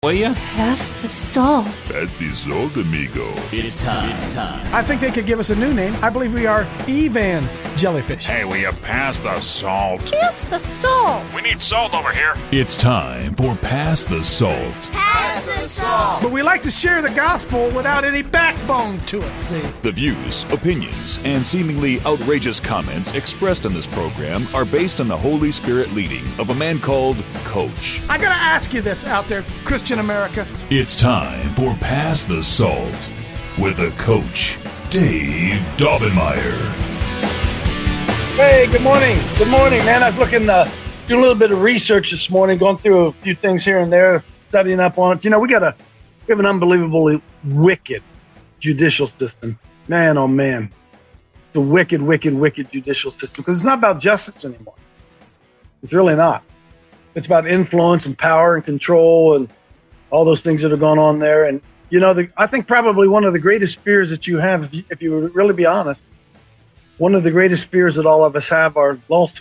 will you? Pass the salt. Pass the salt, amigo. It's time. I think they could give us a new name. I believe we are Evan Jellyfish. Hey, will you pass the salt? Pass the salt. We need salt over here. It's time for Pass the Salt. Pass the salt. But we like to share the gospel without any backbone to it, see? The views, opinions, and seemingly outrageous comments expressed in this program are based on the Holy Spirit leading of a man called Coach. I gotta ask you this out there, Christian America. It's time for Pass the Salt with the Coach, Dave Daubenmire. Hey, good morning. Good morning, man. I was looking, doing a little bit of research this morning, going through a few things here and there, studying up on it. You know, we have an unbelievably wicked judicial system. Man, oh man. The wicked judicial system. Because it's not about justice anymore. It's really not. It's about influence and power and control and all those things that are going on there. And, you know, I think probably one of the greatest fears that you have, if you would really be honest, one of the greatest fears that all of us have are lawsuits.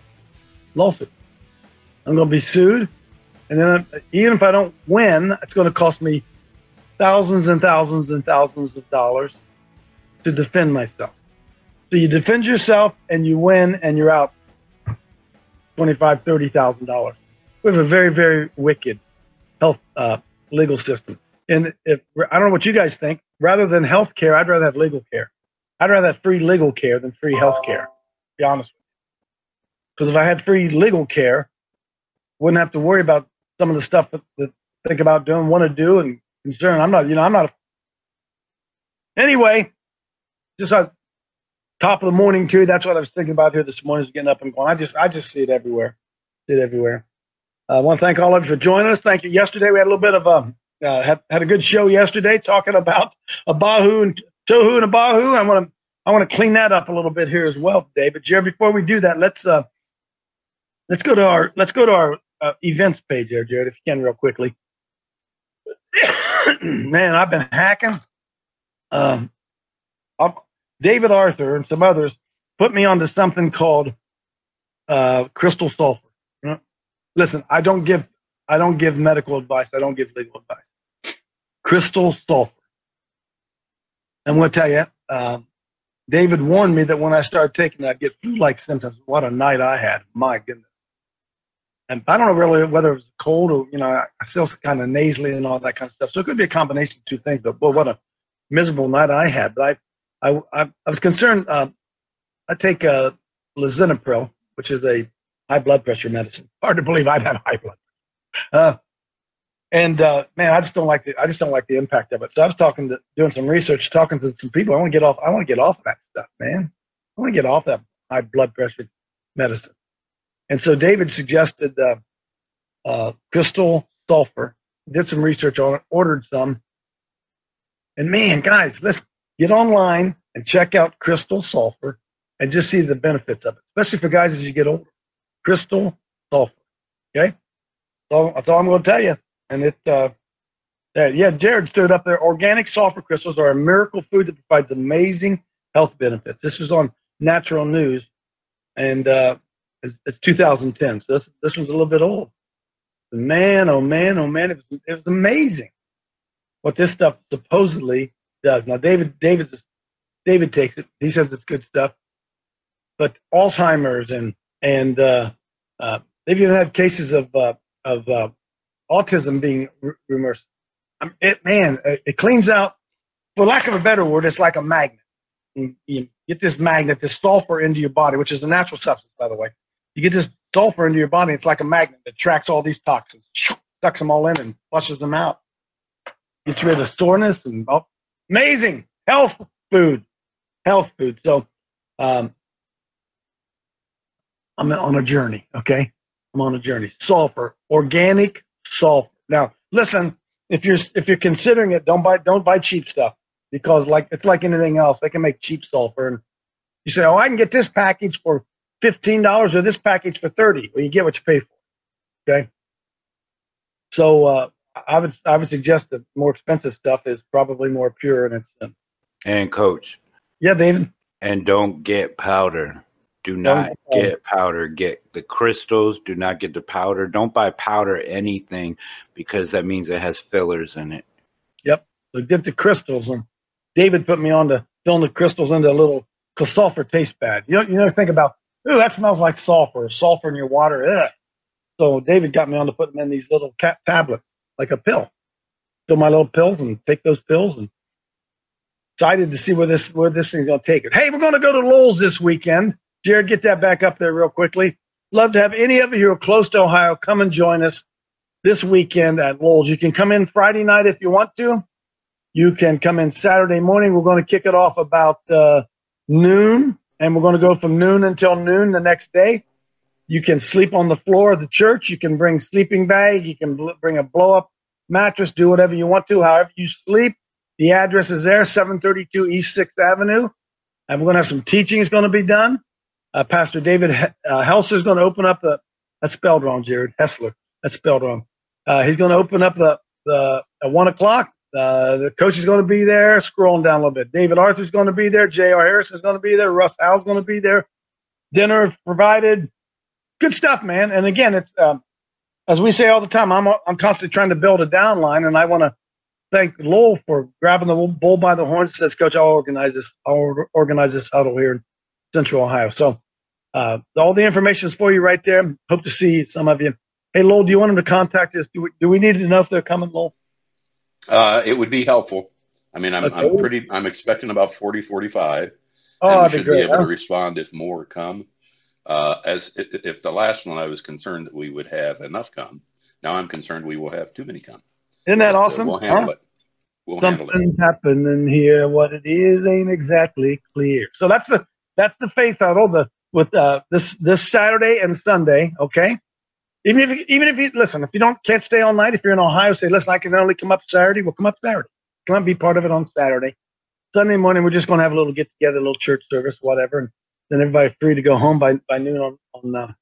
I'm going to be sued, and then even if I don't win, it's going to cost me thousands and thousands and thousands of dollars to defend myself. So you defend yourself, and you win, and you're out $25,000, $30,000. We have a very, very wicked health legal system. And if I don't know what you guys think, rather than health care, I'd rather have legal care. I'd rather have free legal care than free health care, to be honest with you. Because if I had free legal care, wouldn't have to worry about some of the stuff that think about doing, want to do, and concern. I'm not. Anyway, just at top of the morning too. That's what I was thinking about here this morning, is getting up and going. I just see it everywhere. I want to thank all of you for joining us. Thank you. Yesterday we had a little bit of had a good show yesterday, talking about Abahu and Tohu and Abahu. I want to clean that up a little bit here as well today. But Jared, before we do that, let's go to our events page there, Jared, if you can, real quickly. Man, I've been hacking. David Arthur and some others put me onto something called crystal sulfur. You know? Listen, I don't give medical advice. I don't give legal advice. Crystal sulfur. I'm going to tell you, David warned me that when I started taking it, I'd get flu-like symptoms. What a night I had. My goodness. And I don't know really whether it was cold or, you know, I feel kind of nasally and all that kind of stuff. So it could be a combination of two things. But, boy, what a miserable night I had. But I was concerned. I take lisinopril, which is a high blood pressure medicine. Hard to believe I'd have high blood pressure. Man, I just don't like the impact of it. So I was doing some research, talking to some people. I want to get off of that stuff, man. I want to get off that high blood pressure medicine. And so David suggested crystal sulfur. Did some research on it, ordered some. And man, guys, let's get online and check out crystal sulfur and just see the benefits of it, especially for guys as you get older. Crystal sulfur. Okay? So that's all I'm going to tell you. And Jared stood up there. Organic sulfur crystals are a miracle food that provides amazing health benefits. This was on Natural News, and it's 2010. So this one's a little bit old. Man, oh man, it was amazing what this stuff supposedly does. Now, David takes it. He says it's good stuff, but Alzheimer's and they've even had cases of autism being reversed. It cleans out, for lack of a better word, it's like a magnet. You get this magnet, this sulfur into your body, which is a natural substance, by the way. You get this sulfur into your body, it's like a magnet that tracks all these toxins, sucks them all in and flushes them out. Gets rid of soreness and amazing health food. So I'm on a journey, okay? I'm on a journey. Sulfur, organic sulfur. Now, listen, if you're considering it, don't buy cheap stuff, because it's like anything else. They can make cheap sulfur, and you say, "Oh, I can get this package for $15 or this package for $30." Well, you get what you pay for. Okay. So I would suggest that more expensive stuff is probably more pure in its. And Coach. Yeah, David. And don't get powder. Do not get powder. Get the crystals. Do not get the powder. Don't buy powder anything because that means it has fillers in it. Yep. So get the crystals. And David put me on to filling the crystals into a little, because sulfur tastes bad. You know, think about, ooh, that smells like sulfur. Sulfur in your water. Ugh. So David got me on to put them in these little tablets, like a pill. Fill my little pills and take those pills, and excited to see where this thing's going to take it. Hey, we're going to go to Lowell's this weekend. Jared, get that back up there real quickly. Love to have any of you who are close to Ohio come and join us this weekend at Lowell's. You can come in Friday night if you want to. You can come in Saturday morning. We're going to kick it off about noon, and we're going to go from noon until noon the next day. You can sleep on the floor of the church. You can bring sleeping bag. You can bring a blow-up mattress. Do whatever you want to, however you sleep. The address is there, 732 East 6th Avenue. And we're going to have some teaching is going to be done. Pastor David Helser is going to open up that's spelled wrong, Jared. Hessler. That's spelled wrong. He's going to open up at 1 o'clock. The coach is going to be there. Scrolling down a little bit. David Arthur's going to be there. J.R. Harris is going to be there. Russ Howell's going to be there. Dinner provided. Good stuff, man. And again, it's as we say all the time, I'm constantly trying to build a downline, and I want to thank Lowell for grabbing the bull by the horns. Says, Coach, I'll organize this huddle here in Central Ohio. So all the information is for you right there. Hope to see some of you. Hey, Lowell, do you want them to contact us? Do we need to know if they're coming, Lowell? It would be helpful. I mean, I'm expecting about 40, 45. Oh, we should be able to respond if more come. If the last one I was concerned that we would have enough come. Now I'm concerned we will have too many come. Isn't that awesome? We'll handle it. Something's happening here. What it is ain't exactly clear. So that's the faith huddle with this Saturday and Sunday. Okay. Even if you listen, if you can't stay all night, if you're in Ohio, say, listen, I can only come up Saturday. We'll come up Saturday. Come up, be part of it on Saturday. Sunday morning, we're just going to have a little get together, a little church service, whatever. And then everybody's free to go home by noon on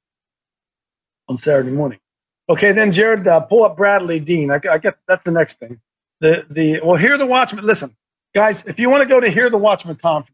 Saturday morning. Okay, then Jared, pull up Bradley Dean. I guess that's the next thing. Hear the Watchman. Listen, guys, if you want to go to Hear the Watchman conference,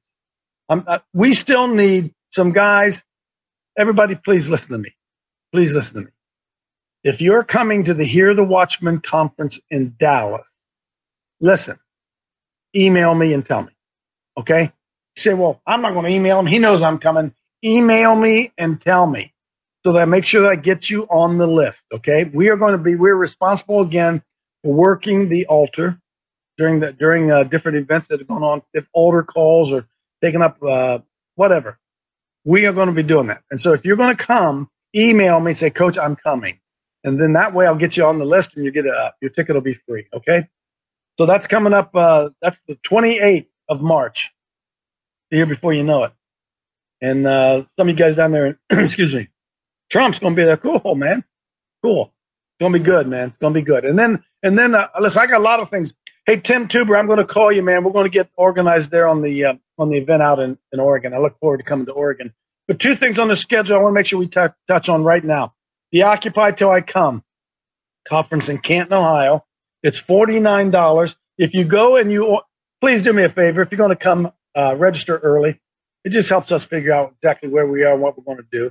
we still need some guys. Everybody, please listen to me. Please listen to me. If you're coming to the Hear the Watchman conference in Dallas, listen, email me and tell me. Okay? You say, well, I'm not going to email him. He knows I'm coming. Email me and tell me so that I make sure that I get you on the list. Okay? We're responsible again for working the altar during different events that are going on, if altar calls or taking up whatever. We are going to be doing that. And so if you're going to come, email me, say, Coach, I'm coming. And then that way I'll get you on the list and you get your ticket will be free. Okay. So that's coming up. That's the 28th of March, the year before you know it. And some of you guys down there, excuse me, Trump's going to be there. Cool, man. Cool. It's going to be good, man. It's going to be good. And then listen, I got a lot of things. Hey, Tim Tuber, I'm going to call you, man. We're going to get organized there on the event out in Oregon. I look forward to coming to Oregon. But two things on the schedule I want to make sure we touch on right now. The Occupy Till I Come conference in Canton, Ohio. It's $49. If you go and please do me a favor. If you're going to come, register early. It just helps us figure out exactly where we are and what we're going to do.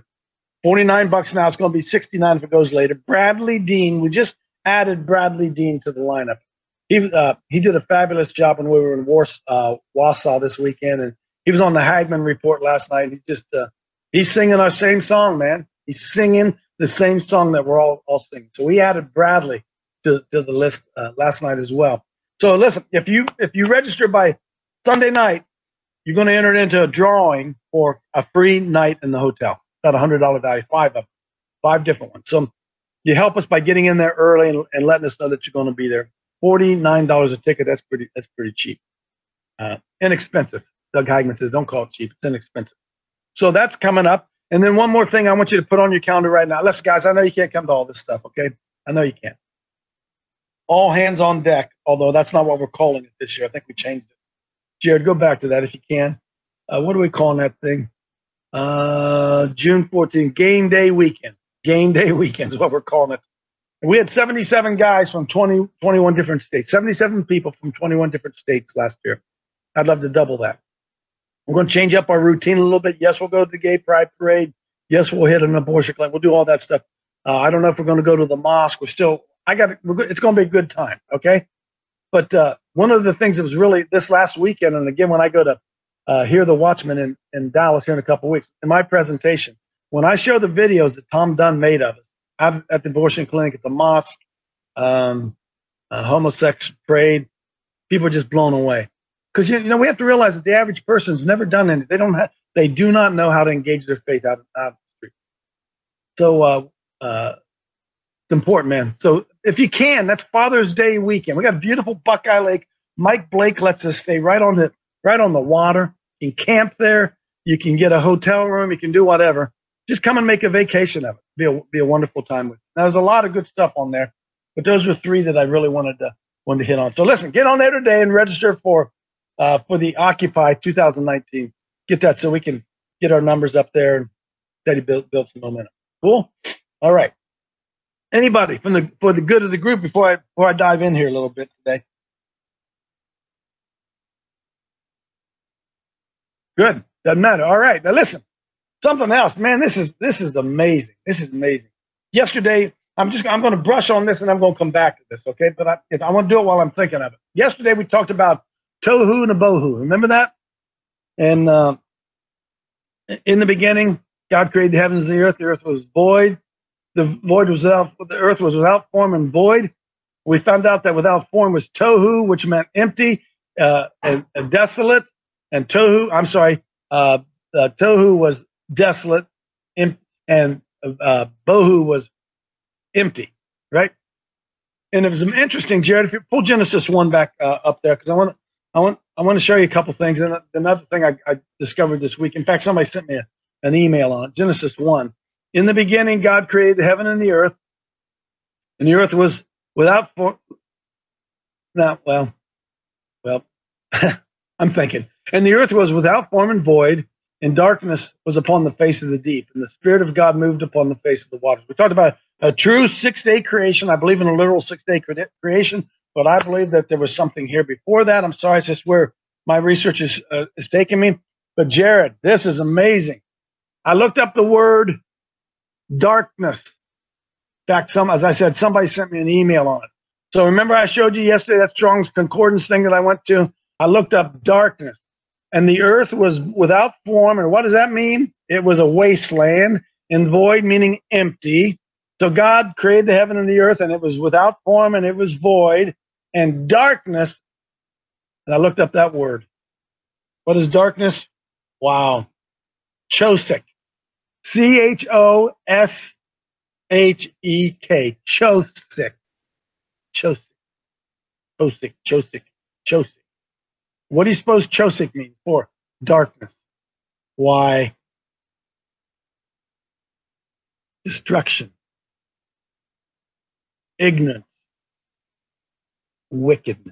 $49 now. It's going to be $69 if it goes later. Bradley Dean. We just added Bradley Dean to the lineup. He did a fabulous job when we were in Wausau this weekend, and he was on the Hagman Report last night. He's just he's singing our same song, man. He's singing the same song that we're all singing. So we added Bradley to the list last night as well. So listen, if you register by Sunday night, you're going to enter into a drawing for a free night in the hotel. About $100 value, 5 of them, 5 different ones. So you help us by getting in there early and letting us know that you're going to be there. $49 a ticket. That's pretty cheap. Inexpensive. Doug Hagman says, don't call it cheap. It's inexpensive. So that's coming up. And then one more thing I want you to put on your calendar right now. Listen, guys, I know you can't come to all this stuff, okay? I know you can't. All hands on deck, although that's not what we're calling it this year. I think we changed it. Jared, go back to that if you can. What are we calling that thing? June 14th, Game Day Weekend. Game Day Weekend is what we're calling it. And we had 77 guys from 21 different states, 77 people from 21 different states last year. I'd love to double that. We're going to change up our routine a little bit. Yes, we'll go to the gay pride parade. Yes, we'll hit an abortion clinic. We'll do all that stuff. I don't know if we're going to go to the mosque. It's going to be a good time. Okay. But, one of the things that was really this last weekend, and again, when I go to, hear the Watchman in Dallas here in a couple of weeks, in my presentation, when I show the videos that Tom Dunn made of us at the abortion clinic, at the mosque, homosexual parade, people are just blown away. Because, you know, we have to realize that the average person's never done anything. They do not know how to engage their faith out of the street. So, it's important, man. So if you can, that's Father's Day weekend. We got a beautiful Buckeye Lake. Mike Blake lets us stay right on the water. You can camp there. You can get a hotel room. You can do whatever. Just come and make a vacation of it. Be a wonderful time with you. Now, there's a lot of good stuff on there, but those were three that I really wanted to hit on. So listen, get on there today and register for the Occupy 2019. Get that so we can get our numbers up there and steady build some momentum. Cool. All right. Anybody for the good of the group before I dive in here a little bit today? Good. Doesn't matter. All right. Now listen, something else, man. This is amazing. This is amazing. Yesterday, I'm going to brush on this and I'm going to come back to this. Okay. But I want to do it while I'm thinking of it. Yesterday, we talked about tohu and abohu. Remember that? And, in the beginning, God created the heavens and the earth. The earth was void. The earth was without form and void. We found out that without form was tohu, which meant empty, and desolate. And tohu was desolate, and bohu was empty, right? And it was interesting, Jared. If you pull Genesis 1 back up there, because I want to show you a couple things. And another thing I discovered this week. In fact, somebody sent me an email on it. Genesis 1. In the beginning, God created the heaven and the earth was without form. No, well, I'm thinking. And the earth was without form and void, and darkness was upon the face of the deep, and the Spirit of God moved upon the face of the waters. We talked about a true 6-day creation. I believe in a literal 6-day creation, but I believe that there was something here before that. I'm sorry, it's just where my research is taking me. But Jared, this is amazing. I looked up the word darkness. In fact, as I said, somebody sent me an email on it. So remember I showed you yesterday that Strong's Concordance thing that I went to? I looked up darkness. And the earth was without form. And what does that mean? It was a wasteland, and void meaning empty. So God created the heaven and the earth, and it was without form and it was void. And darkness, and I looked up that word. What is darkness? Wow. Chosek. Chosek. Chosek. Chosek. What do you suppose Chosek means for darkness? Why? Destruction. Ignorance. Wickedness.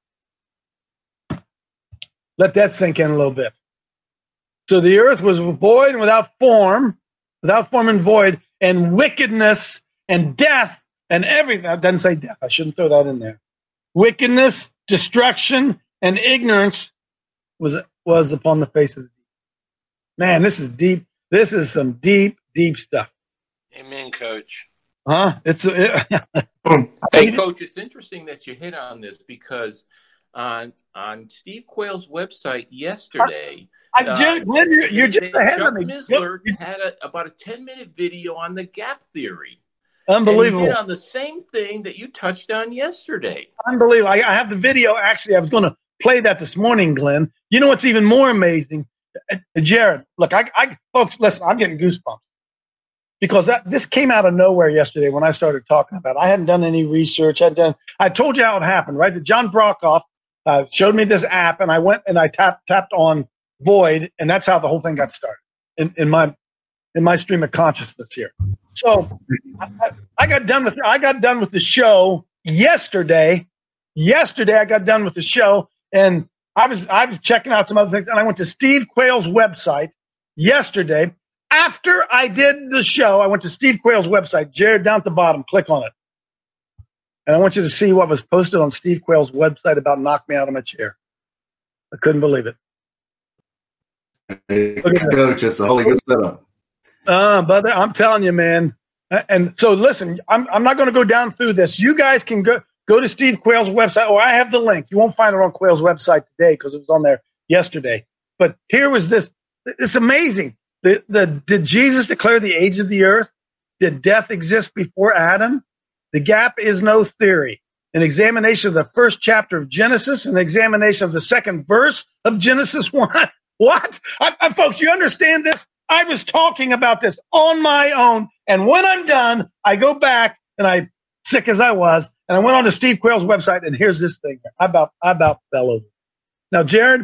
Let that sink in a little bit. So the earth was void and without form and void, and wickedness and death and everything. That doesn't say death. I shouldn't throw that in there. Wickedness, destruction, and ignorance was upon the face of the deep. Man, this is deep. This is some deep, deep stuff. Amen, Coach. Huh? Hey, Coach, it's interesting that you hit on this because on Steve Quayle's website yesterday, you're just ahead Chuck of me. Missler had about a 10-minute video on the gap theory. Unbelievable. And he hit on the same thing that you touched on yesterday. Unbelievable. I have the video. Actually, I was going to play that this morning, Glenn. You know what's even more amazing? Jared, look, folks, listen, I'm getting goosebumps because this came out of nowhere yesterday when I started talking about it. I hadn't done any research. I told you how it happened, right? That John Brokoff showed me this app, and I went and I tapped on Void, and that's how the whole thing got started in my stream of consciousness here. So I got done with the show yesterday. Yesterday I got done with the show, and I was checking out some other things, and I went to Steve Quayle's website yesterday. After I did the show, I went to Steve Quayle's website. Jared, down at the bottom, click on it. And I want you to see what was posted on Steve Quayle's website about knock me out of my chair. I couldn't believe it. Hey, Coach, it's a holy good setup. But I'm telling you, man. And so listen, I'm not going to go down through this. You guys can go to Steve Quayle's website, or I have the link. You won't find it on Quayle's website today because it was on there yesterday. But here was this. It's amazing. Did Jesus declare the age of the earth? Did death exist before Adam? The gap is no theory. An examination of the first chapter of Genesis, an examination of the second verse of Genesis 1. What? Folks, you understand this? I was talking about this on my own. And when I'm done, I go back, and I, sick as I was, and I went on to Steve Quayle's website, and here's this thing. I about fell over. Now, Jared,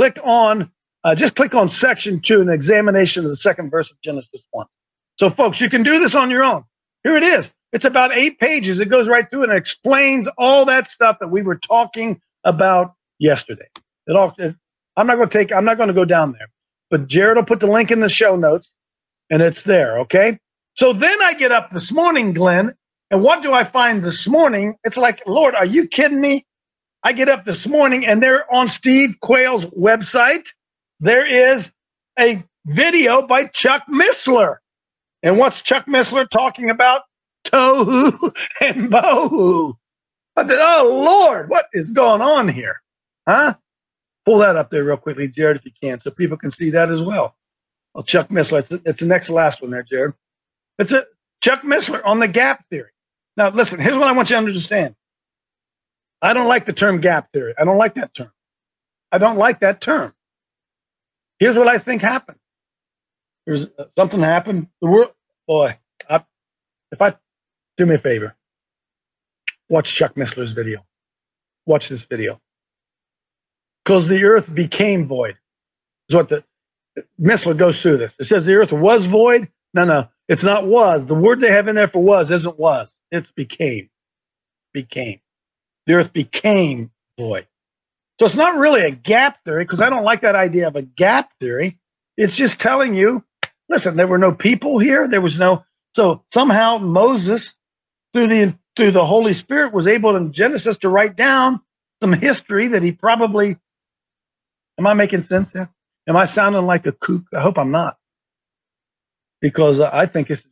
just click on section 2, an examination of the second verse of Genesis 1. So, folks, you can do this on your own. Here it is. It's about 8 pages. It goes right through and it explains all that stuff that we were talking about yesterday. I'm not going to go down there, but Jared will put the link in the show notes, and it's there. Okay. So then I get up this morning, Glenn, and what do I find this morning? It's like, Lord, are you kidding me? I get up this morning, and there on Steve Quayle's website, there is a video by Chuck Missler. And what's Chuck Missler talking about? Tohu and bohu. I said, oh, Lord, what is going on here? Huh? Pull that up there real quickly, Jared, if you can, so people can see that as well. Well, Chuck Missler, it's the next last one there, Jared. It's Chuck Missler on the gap theory. Now, listen, here's what I want you to understand. I don't like the term gap theory. I don't like that term. I don't like that term. Here's what I think happened. There's something happened. The world, boy, do me a favor. Watch Chuck Missler's video. Watch this video. Because the earth became void. Is what Missler goes through this. It says the earth was void. No, it's not was. The word they have in there for was isn't was. It's became. Became. The earth became void. So it's not really a gap theory, because I don't like that idea of a gap theory. It's just telling you, listen, there were no people here. So somehow Moses, through the Holy Spirit, was able in Genesis to write down some history that he probably, am I making sense here? Am I sounding like a kook? I hope I'm not. Because I think it's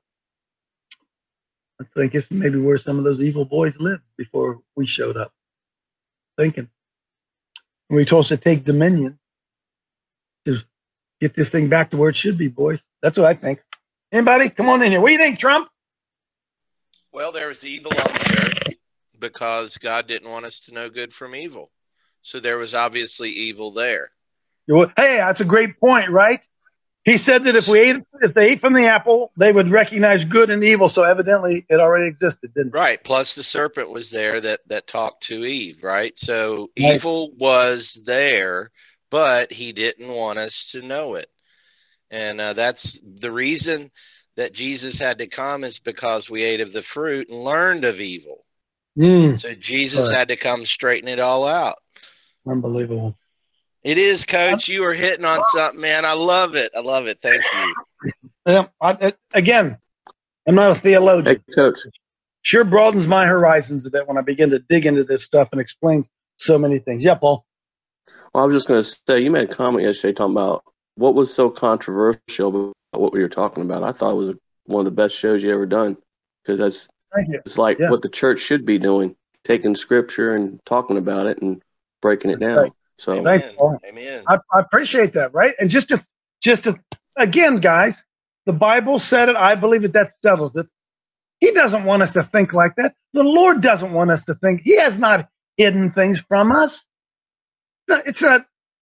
maybe where some of those evil boys lived before we showed up. Thinking. And we told us to take dominion to get this thing back to where it should be, boys. That's what I think. Anybody? Come on in here. What do you think, Trump? Well, there was evil on the earth because God didn't want us to know good from evil. So there was obviously evil there. Hey, that's a great point, right? He said that if they ate from the apple, they would recognize good and evil. So evidently it already existed, didn't it? Right. Plus the serpent was there that talked to Eve, right? So evil was there, but he didn't want us to know it. And that's the reason that Jesus had to come, is because we ate of the fruit and learned of evil. So Jesus had to come straighten it all out. Unbelievable. It is, Coach. You are hitting on something, man. I love it. Thank you. Again, I'm not a theologian. Hey, Coach. Sure broadens my horizons a bit when I begin to dig into this stuff and explains so many things. Yeah, Paul? Well, I was just going to say, you made a comment yesterday talking about what was so controversial about what we were talking about. I thought it was one of the best shows you ever done, because it's like what the church should be doing, taking scripture and talking about it and breaking it down. Right. So, Amen. I appreciate that, right? And just to again, guys, the Bible said it. I believe that settles it. He doesn't want us to think like that. The Lord doesn't want us to think. He has not hidden things from us. It's not.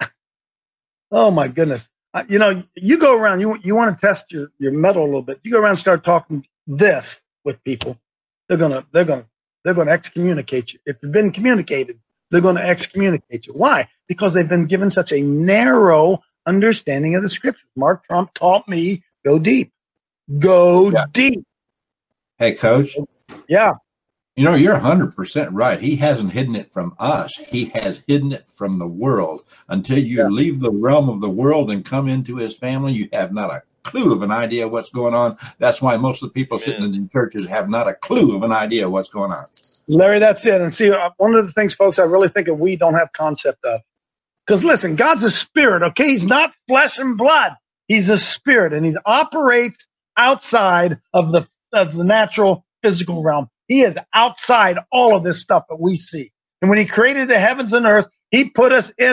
Oh my goodness. You go around, you want to test your metal a little bit. You go around and start talking this with people. They're going to excommunicate you. If you've been communicated, they're going to excommunicate you. Why? Because they've been given such a narrow understanding of the scriptures. Mark Trump taught me, go deep. Go deep. Hey, Coach. Yeah. You're 100% right. He hasn't hidden it from us. He has hidden it from the world. Until you leave the realm of the world and come into his family, you have not a clue of an idea what's going on. That's why most of the people sitting in churches have not a clue of an idea what's going on. Larry, that's it. And see, one of the things, folks, I really think that we don't have concept of Because listen, God's a spirit, okay? He's not flesh and blood. He's a spirit, and he operates outside of the natural physical realm. He is outside all of this stuff that we see. And when he created the heavens and earth, he put us in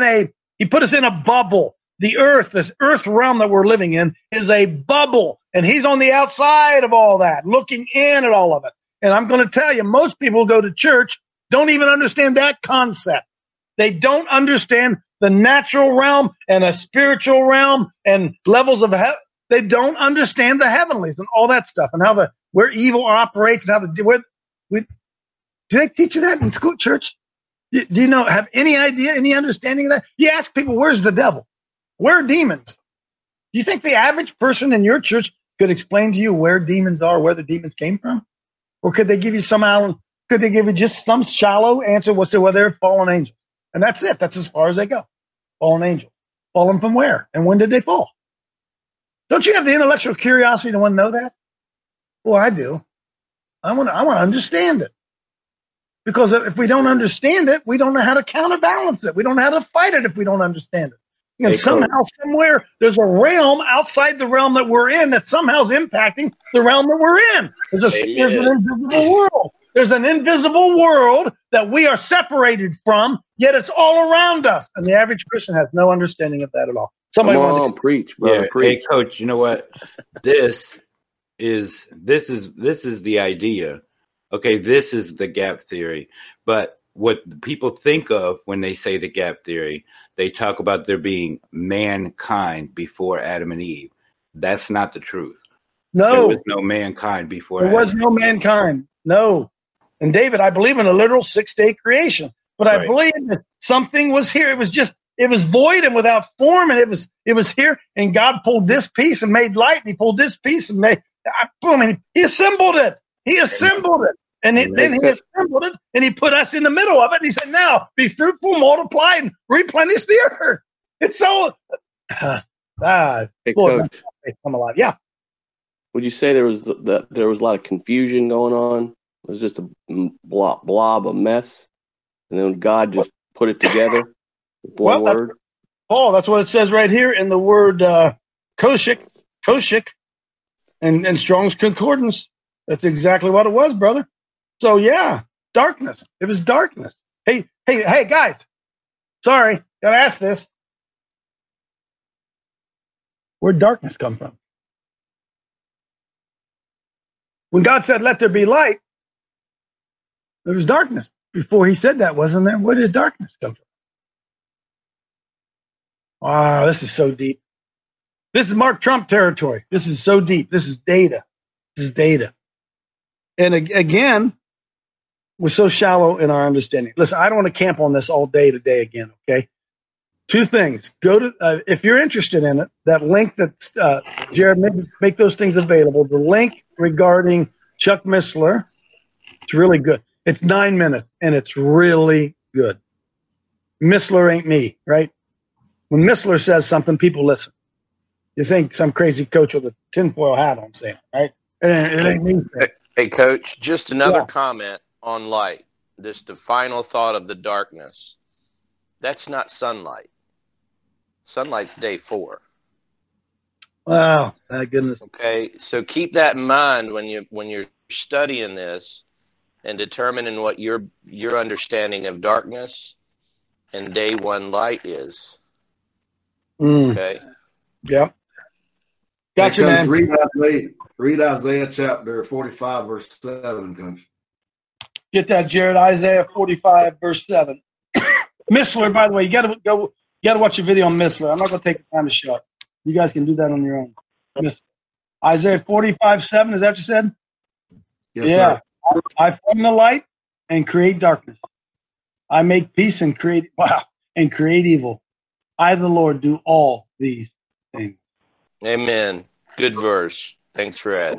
a bubble. The earth, this earth realm that we're living in, is a bubble. And he's on the outside of all that, looking in at all of it. And I'm going to tell you, most people who go to church don't even understand that concept. They don't understand the natural realm and a spiritual realm and levels of heaven. They don't understand the heavenlies and all that stuff and how where evil operates and how do they teach you that in school, church? Do you have any idea, any understanding of that? You ask people, where's the devil? Where are demons? Do you think the average person in your church could explain to you where demons are, where the demons came from? Or could they give you just some shallow answer? Well, they're fallen angels. And that's it. That's as far as they go. Fallen angels. Fallen from where? And when did they fall? Don't you have the intellectual curiosity to want to know that? Well, I do. I want to understand it. Because if we don't understand it, we don't know how to counterbalance it. We don't know how to fight it if we don't understand it. And somehow, somewhere, there's a realm outside the realm that we're in that somehow is impacting the realm that we're in. There's an invisible world. There's an invisible world that we are separated from, yet it's all around us. And the average Christian has no understanding of that at all. Somebody preach, brother, preach. Hey, Coach, you know what? This is the idea. Okay, this is the gap theory. But what people think of when they say the gap theory, they talk about there being mankind before Adam and Eve. That's not the truth. No. There was no mankind before Adam. There was no mankind. No. And David, I believe in a literal 6-day creation. But I believe that something was here. It was void and without form, and it was here, and God pulled this piece and made light, and he pulled this piece and made boom, and he assembled it. He assembled it. And then he assembled it, and he put us in the middle of it, and he said, now, be fruitful, multiply, and replenish the earth. It's so... hey, Lord, come alive. Yeah. Would you say there was a lot of confusion going on? It was just a blob, a mess, and then God just put it together with one word? That's what it says right here in the word koshik, and Strong's Concordance. That's exactly what it was, brother. So yeah, darkness. It was darkness. Hey, guys. Sorry, gotta ask this. Where'd darkness come from? When God said, let there be light, there was darkness. Before he said that, wasn't there? Where did darkness come from? Wow, this is so deep. This is Mark Trump territory. This is so deep. This is data. And again, we're so shallow in our understanding. Listen, I don't want to camp on this all day today again, okay? 2 things. Go to, if you're interested in it, that link that, Jared, make those things available. The link regarding Chuck Missler, it's really good. It's 9 minutes, and it's really good. Missler ain't me, right? When Missler says something, people listen. This ain't some crazy coach with a tinfoil hat on saying, right? It ain't me. Hey, Coach, just another comment on light. Just the final thought of the darkness. That's not sunlight. Sunlight's day 4. Wow, my goodness. Okay, so keep that in mind when you're studying this and determining what your understanding of darkness and day 1 light is. Okay. Yep. Gotcha, man. Read Isaiah chapter 45, verse 7, Coach. Get that, Jared. Isaiah 45, verse 7. Missler, by the way, you gotta watch a video on Missler. I'm not gonna take the time to show it. You guys can do that on your own. Isaiah 45, 7, is that what you said? Yes, sir. I form the light and create darkness. I make peace and create evil. I, the Lord, do all these things. Amen. Good verse. Thanks for adding.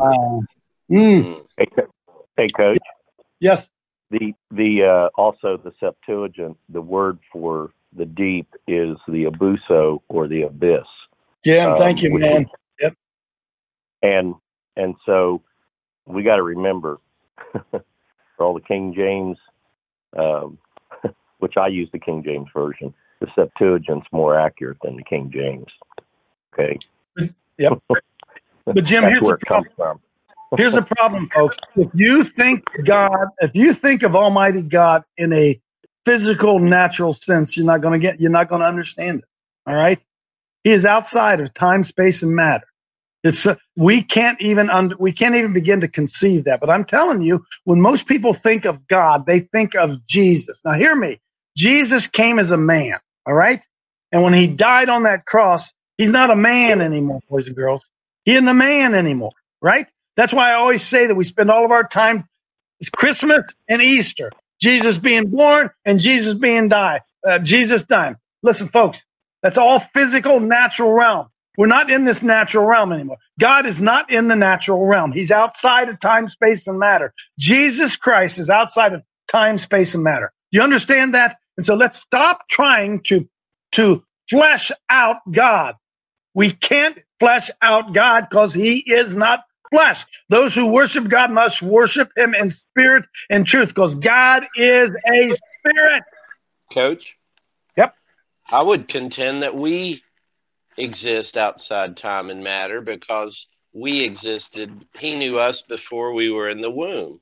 Hey, Coach. Yes. The also the Septuagint, the word for the deep is the abuso or the abyss. Jim, thank you, man. Yep. And so we got to remember for all the King James, which Coach, I use the King James Version. The Septuagint's more accurate than the King James. Okay. Yep. But Jim, here's the problem. Here's the problem, folks. If you think of Almighty God in a physical, natural sense, you're not going to understand it. All right. He is outside of time, space, and matter. We can't even begin to conceive that. But I'm telling you, when most people think of God, they think of Jesus. Now, hear me. Jesus came as a man. All right. And when he died on that cross, he's not a man anymore, boys and girls. He isn't a man anymore. Right. That's why I always say that we spend all of our time, it's Christmas and Easter, Jesus being born and Jesus dying. Listen, folks, that's all physical, natural realm. We're not in this natural realm anymore. God is not in the natural realm. He's outside of time, space, and matter. Jesus Christ is outside of time, space, and matter. You understand that? And so let's stop trying to flesh out God. We can't flesh out God because he is not flesh. Those who worship God must worship him in spirit and truth because God is a spirit. Coach? Yep. I would contend that we exist outside time and matter because we existed. He knew us before we were in the womb.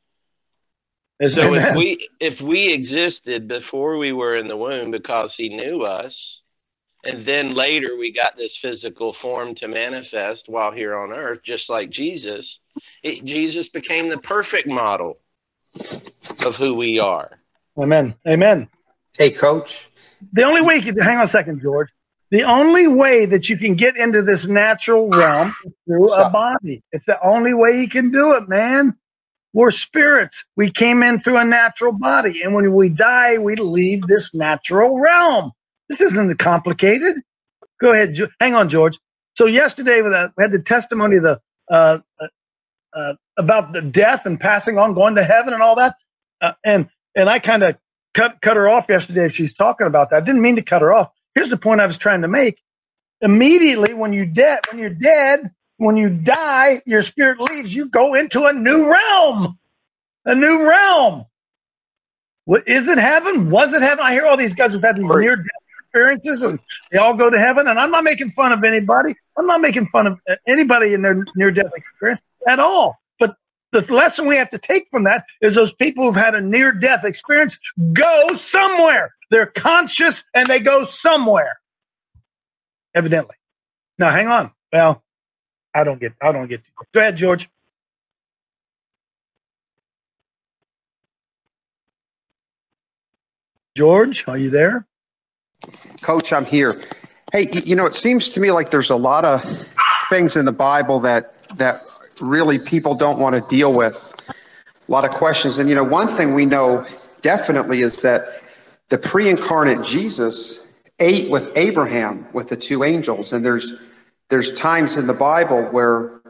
So if we existed before we were in the womb because he knew us, and then later we got this physical form to manifest while here on earth, just like Jesus, Jesus became the perfect model of who we are. Amen. Amen. Hey, Coach. The only way hang on a second, George. The only way that you can get into this natural realm is through a body. It's the only way you can do it, man. We're spirits. We came in through a natural body. And when we die, we leave this natural realm. This isn't complicated. Go ahead. Hang on, George. So yesterday we had the testimony of about the death and passing on, going to heaven and all that. And I kind of cut her off yesterday if she's talking about that. I didn't mean to cut her off. Here's the point I was trying to make. Immediately when you're dead, when you die, your spirit leaves, you go into a new realm. A new realm. What is it heaven? Was it heaven? I hear all these guys who've had these near-death experiences and they all go to heaven. And I'm not making fun of anybody. I'm not making fun of anybody in their near-death experience at all. But the lesson we have to take from that is those people who've had a near-death experience go somewhere. They're conscious and they go somewhere. Evidently. Now, hang on. Well, I don't get to. Go ahead, George. George, are you there? Coach, I'm here. Hey, it seems to me like there's a lot of things in the Bible that really people don't want to deal with. A lot of questions. And, one thing we know definitely is that the pre-incarnate Jesus ate with Abraham, with the two angels. And there's times in the Bible where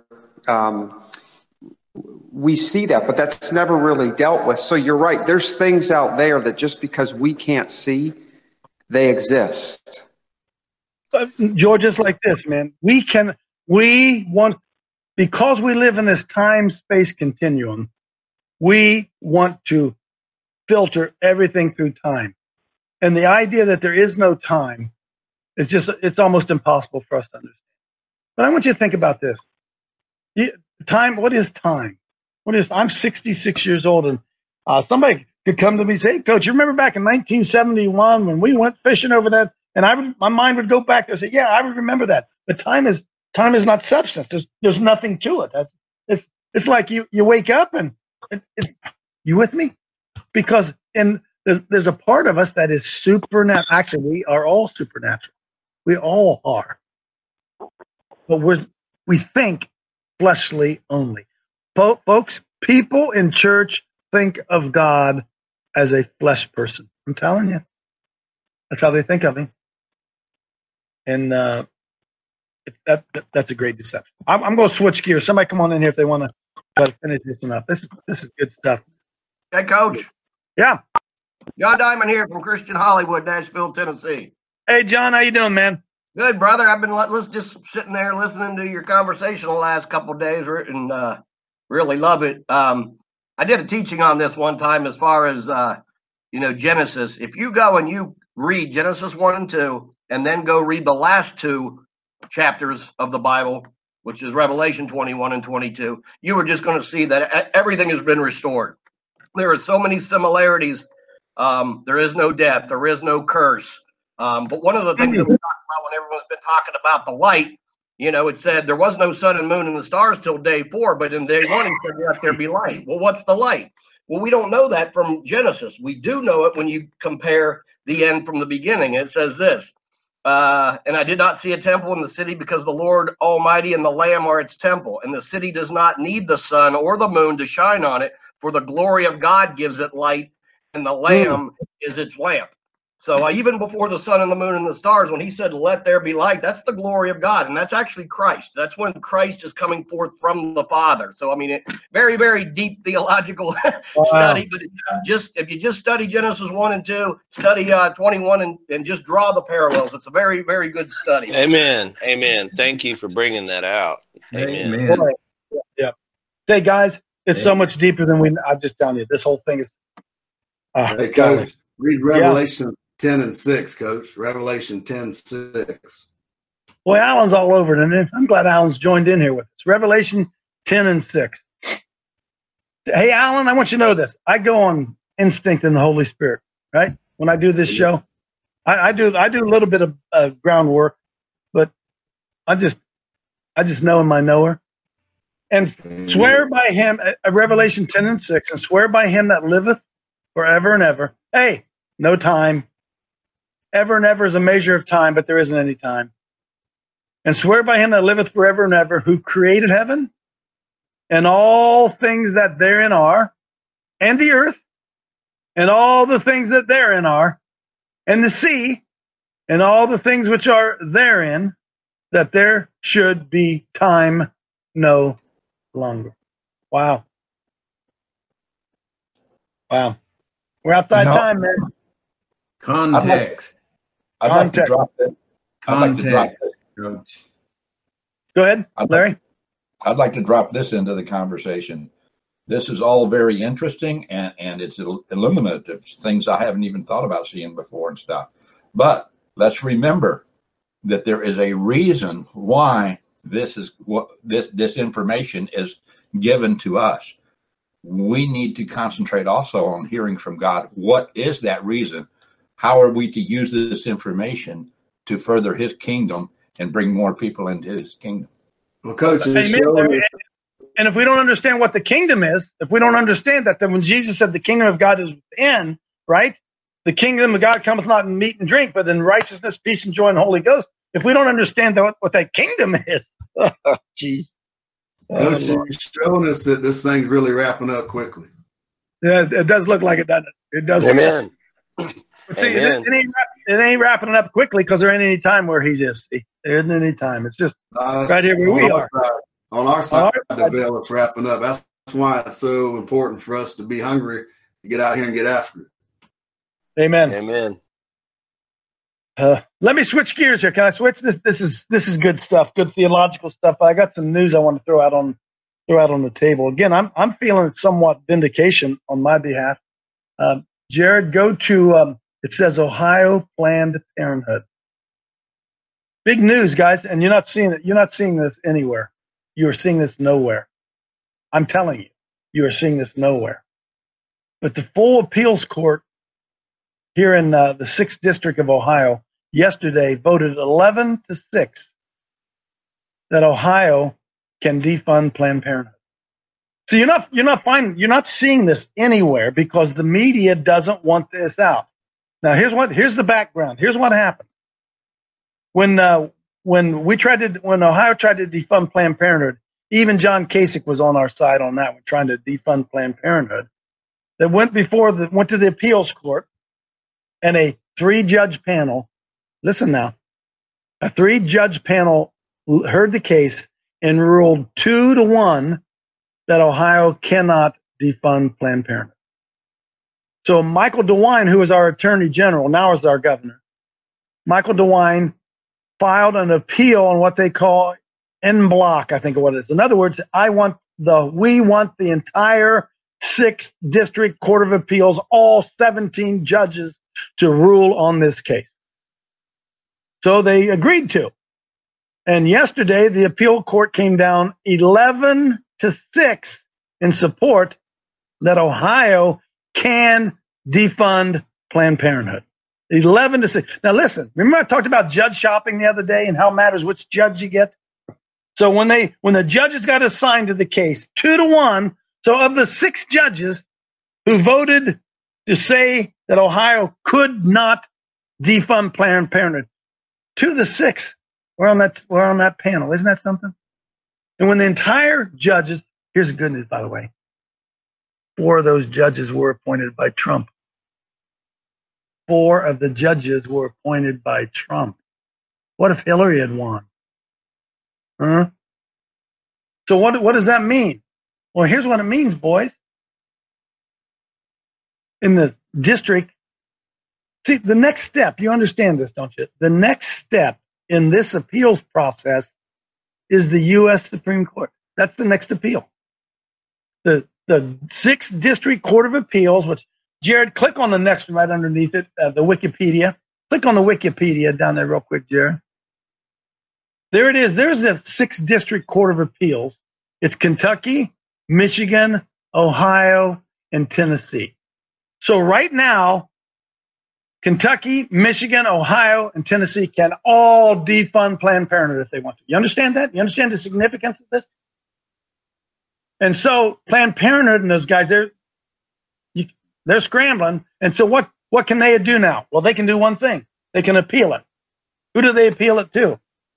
we see that, but that's never really dealt with. So you're right. There's things out there that just because we can't see, they exist. George, it's like this, man. Because we live in this time-space continuum, we want to filter everything through time. And the idea that there is no time it's almost impossible for us to understand. But I want you to think about this. Time, what is time? I'm 66 years old, and somebody could come to me and say, hey, Coach, you remember back in 1971 when we went fishing over that? And my mind would go back there and say, yeah, I would remember that. But time is not substance. There's nothing to it. It's like you wake up and you with me? Because there's a part of us that is supernatural. Actually, we are all supernatural. We all are. But we think fleshly only. Folks, people in church think of God as a flesh person. I'm telling you. That's how they think of him. And that's a great deception. I'm going to switch gears. Somebody come on in here if they want to try to finish this one up. This is good stuff. Hey, Coach. Yeah. John Diamond here from Christian Hollywood, Nashville, Tennessee. Hey, John. How you doing, man? Good, brother. I've been just sitting there listening to your conversation the last couple of days and really love it. I did a teaching on this one time as far as Genesis, if you go and you read Genesis 1 and 2, and then go read the last two chapters of the Bible, which is Revelation 21 and 22, you are just going to see that everything has been restored. There are so many similarities. There is no death. There is no curse. But one of the things that we talked about when everyone's been talking about the light, it said there was no sun and moon and the stars till day 4, but in day 1 it said, let there be light. Well, what's the light? Well, we don't know that from Genesis. We do know it when you compare the end from the beginning. It says this, and I did not see a temple in the city because the Lord Almighty and the Lamb are its temple. And the city does not need the sun or the moon to shine on it, for the glory of God gives it light, and the Lamb is its lamp. So even before the sun and the moon and the stars, when he said, let there be light, that's the glory of God. And that's actually Christ. That's when Christ is coming forth from the Father. So, very, very deep theological study. But if you just study Genesis 1 and 2, study 21 and just draw the parallels, it's a very, very good study. Amen. Amen. Thank you for bringing that out. Amen. Yeah. Hey, guys, it's so much deeper than I'm just telling you. This whole thing is. Hey, Coach, read Revelation 10 and 6, Coach. Revelation 10:6. Boy, Alan's all over it, and I'm glad Alan's joined in here with us. Revelation 10 and 6. Hey, Alan, I want you to know this. I go on instinct in the Holy Spirit, right? When I do this show, I do a little bit of groundwork, but I just know in my knower. And swear by him, Revelation 10 and 6, and swear by him that liveth forever and ever. Hey, no time. Ever and ever is a measure of time, but there isn't any time. And swear by him that liveth forever and ever, who created heaven and all things that therein are, and the earth, and all the things that therein are, and the sea, and all the things which are therein, that there should be time no longer. Wow. We're outside time, man. Context. I'd like to drop this. Coach. Go ahead, Larry. I'd like to drop this into the conversation. This is all very interesting, and it's illuminative, things I haven't even thought about seeing before and stuff. But let's remember that there is a reason why this information is given to us. We need to concentrate also on hearing from God. What is that reason? How are we to use this information to further his kingdom and bring more people into his kingdom? Well, Coach, and if we don't understand what the kingdom is, if we don't understand that, then when Jesus said the kingdom of God is within, right? The kingdom of God cometh not in meat and drink, but in righteousness, peace, and joy, and Holy Ghost. If we don't understand what that kingdom is, jeez. Coach, you're showing us that this thing's really wrapping up quickly. Yeah, it does look like it, doesn't it? It does. Amen. But see, it ain't wrapping it up quickly because there ain't any time where he is. See, there isn't any time. It's just right here where we are. On our side of the veil, it's wrapping up. That's why it's so important for us to be hungry to get out here and get after it. Amen. Amen. Let me switch gears here. Can I switch? This is good stuff, good theological stuff. I got some news I want to throw out on the table. Again, I'm feeling somewhat vindication on my behalf. Jared, go to it says Ohio Planned Parenthood. Big news, guys, and you're not seeing it. You're not seeing this anywhere. You are seeing this nowhere. I'm telling you, you are seeing this nowhere. But the full appeals court here in the 6th District of Ohio yesterday voted 11-6 that Ohio can defund Planned Parenthood. So you're not seeing this anywhere because the media doesn't want this out. Now here's the background. Here's what happened. When Ohio tried to defund Planned Parenthood, even John Kasich was on our side on that one, trying to defund Planned Parenthood. They went to the appeals court, and a 3-judge panel. Listen now, a 3-judge panel heard the case and ruled 2-1 that Ohio cannot defund Planned Parenthood. So Michael DeWine, who is our Attorney General, now is our governor, Michael DeWine filed an appeal on what they call en bloc, I think of what it is. In other words, we want the entire 6th District Court of Appeals, all 17 judges, to rule on this case. So they agreed to. And yesterday, the appeal court came down 11-6 in support that Ohio can defund Planned Parenthood. 11-6. Now listen, remember I talked about judge shopping the other day and how it matters which judge you get? So when the judges got assigned to the case, 2-1, so of the 6 judges who voted to say that Ohio could not defund Planned Parenthood, 2 of the 6 were on that panel. Isn't that something? And when the entire judges, here's the good news, by the way, 4 of those judges were appointed by Trump. 4 of the judges were appointed by Trump. What if Hillary had won? Huh? So what does that mean? Well, here's what it means, boys. In the district, see, the next step, you understand this, don't you? The next step in this appeals process is the U.S. Supreme Court. That's the next appeal. The 6th District Court of Appeals, which, Jared, click on the next one right underneath it, the Wikipedia. Click on the Wikipedia down there real quick, Jared. There it is. There's the 6th District Court of Appeals. It's Kentucky, Michigan, Ohio, and Tennessee. So right now, Kentucky, Michigan, Ohio, and Tennessee can all defund Planned Parenthood if they want to. You understand that? You understand the significance of this? And so Planned Parenthood and those guys, they're scrambling. And so what can they do now? Well, they can do one thing. They can appeal it. Who do they appeal it to?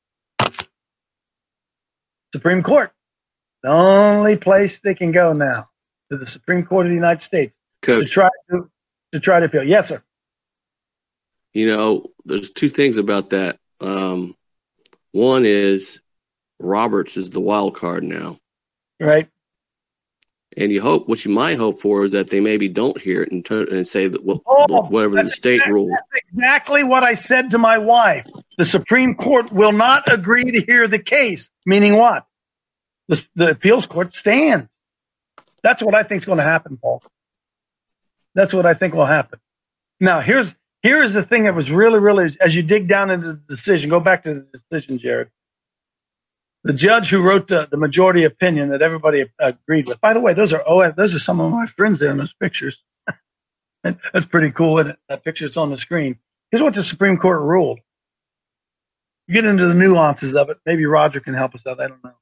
Supreme Court. The only place they can go now, to the Supreme Court of the United States. Coach, to try to appeal. Yes, sir. You know, there's 2 things about that. One is Roberts is the wild card now. Right. And what you might hope for is that they maybe don't hear it and say that whatever the state rule. That's exactly what I said to my wife. The Supreme Court will not agree to hear the case. Meaning what? The appeals court stands. That's what I think is going to happen, Paul. That's what I think will happen. Now, here's the thing that was really, really, as you dig down into the decision, go back to the decision, Jared. The judge who wrote the majority opinion that everybody agreed with. By the way, those are some of my friends there in those pictures. That's pretty cool, isn't it? That picture that's on the screen. Here's what the Supreme Court ruled. You get into the nuances of it. Maybe Roger can help us out. I don't know.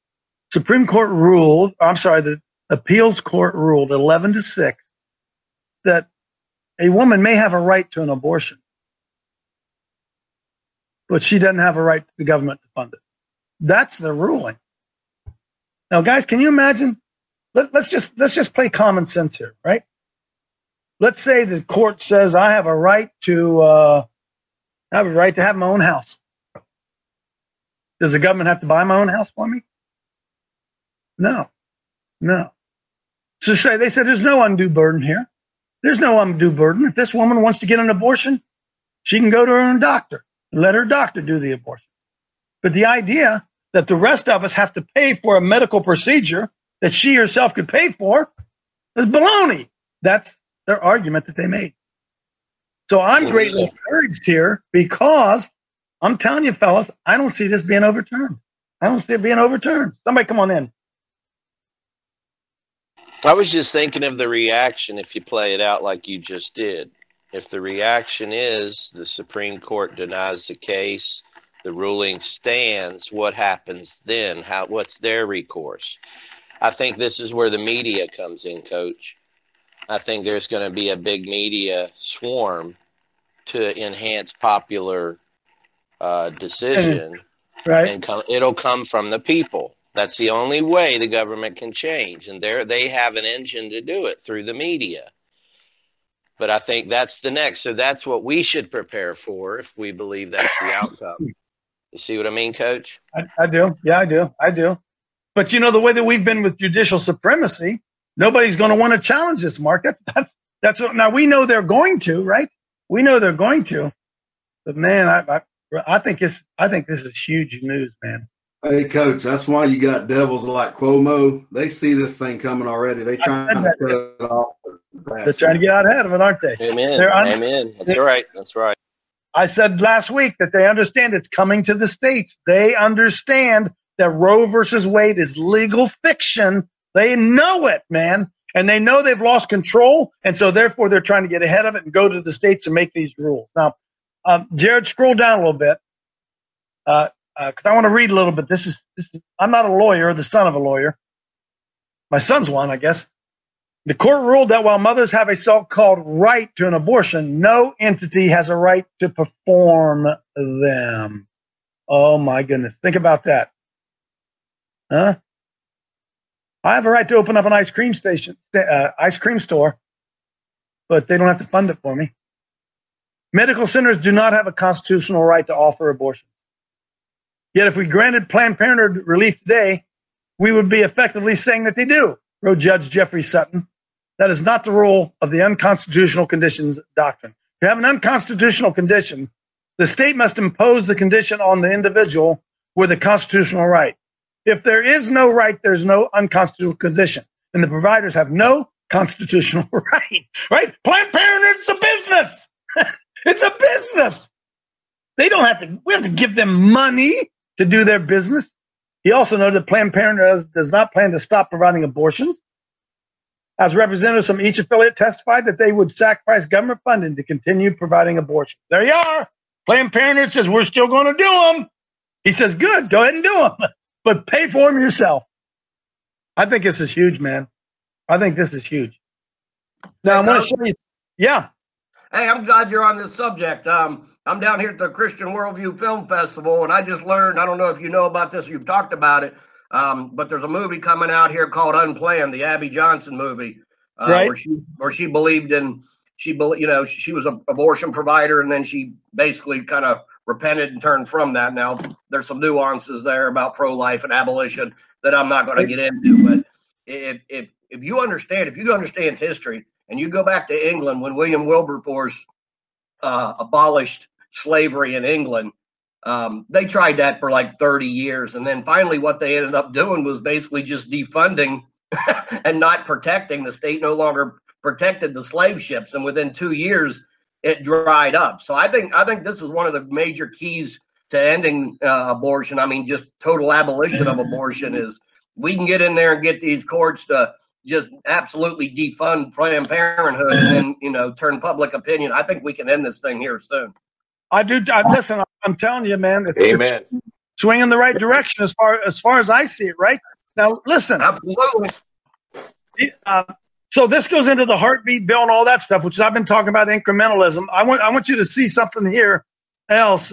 The appeals court ruled 11-6 that a woman may have a right to an abortion, but she doesn't have a right to the government to fund it. That's the ruling. Now, guys, can you imagine? Let's just play common sense here, right? Let's say the court says I have a right to have my own house. Does the government have to buy my own house for me? No. So they said there's no undue burden here. There's no undue burden. If this woman wants to get an abortion, she can go to her own doctor and let her doctor do the abortion. But the idea that the rest of us have to pay for a medical procedure that she herself could pay for is baloney. That's their argument that they made. So I'm greatly encouraged here because I'm telling you, fellas, I don't see this being overturned. I don't see it being overturned. Somebody come on in. I was just thinking of the reaction if you play it out like you just did. If the reaction is the Supreme Court denies the case, the ruling stands, what happens then? What's their recourse? I think this is where the media comes in, Coach. I think there's going to be a big media swarm to enhance popular decision. Right. And it'll come from the people. That's the only way the government can change. And they have an engine to do it through the media. But I think that's the next. So that's what we should prepare for if we believe that's the outcome. You see what I mean, Coach? I do. Yeah, I do. But the way that we've been with judicial supremacy, nobody's going to want to challenge this, Mark. That's what. Now we know they're going to, right? We know they're going to. But man, I think this is huge news, man. Hey, Coach, that's why you got devils like Cuomo. They see this thing coming already. They trying to cut it off. They're trying to get out ahead of it, aren't they? Amen. Amen. That's right. That's right. I said last week that they understand it's coming to the states. They understand that Roe versus Wade is legal fiction. They know it, man. And they know they've lost control. And so therefore they're trying to get ahead of it and go to the states and make these rules. Now, Jared, scroll down a little bit. Because I want to read a little bit. This is. I'm not a lawyer, the son of a lawyer. My son's one, I guess. The court ruled that while mothers have a so-called right to an abortion, no entity has a right to perform them. Oh my goodness! Think about that. Huh? I have a right to open up an ice cream store, but they don't have to fund it for me. Medical centers do not have a constitutional right to offer abortion. Yet if we granted Planned Parenthood relief today, we would be effectively saying that they do, wrote Judge Jeffrey Sutton. That is not the rule of the unconstitutional conditions doctrine. To have an unconstitutional condition, the state must impose the condition on the individual with a constitutional right. If there is no right, there's no unconstitutional condition. And the providers have no constitutional right. Right? Planned Parenthood's a business. It's a business. They don't have to, we have to give them money to do their business. He also noted that Planned Parenthood does not plan to stop providing abortions. As representatives from each affiliate testified that they would sacrifice government funding to continue providing abortions. There you are. Planned Parenthood says, we're still going to do them. He says, good, go ahead and do them, but pay for them yourself. I think this is huge, man. I think this is huge. Now, I want to show you. Yeah. Hey, I'm glad you're on this subject. I'm down here at the Christian Worldview Film Festival, and I just learned, I don't know if you know about this, you've talked about it, but there's a movie coming out here called Unplanned, the Abby Johnson movie, right. where she believed in, she was an abortion provider, and then she basically kind of repented and turned from that. Now, there's some nuances there about pro-life and abolition that I'm not going to get into, but if you understand history, and you go back to England when William Wilberforce abolished slavery in England, they tried that for like 30 years. And then finally what they ended up doing was basically just defunding and not protecting. The state no longer protected the slave ships. And within 2 years, it dried up. So I think this is one of the major keys to ending abortion. I mean, just total abolition of abortion is we can get in there and get these courts to just absolutely defund Planned Parenthood and then, turn public opinion. I think we can end this thing here soon. I do. Listen, I'm telling you, man. Amen. It's swinging in the right direction as far as I see it. Right now, listen. Absolutely. So this goes into the heartbeat bill and all that stuff, which I've been talking about incrementalism. I want you to see something here else.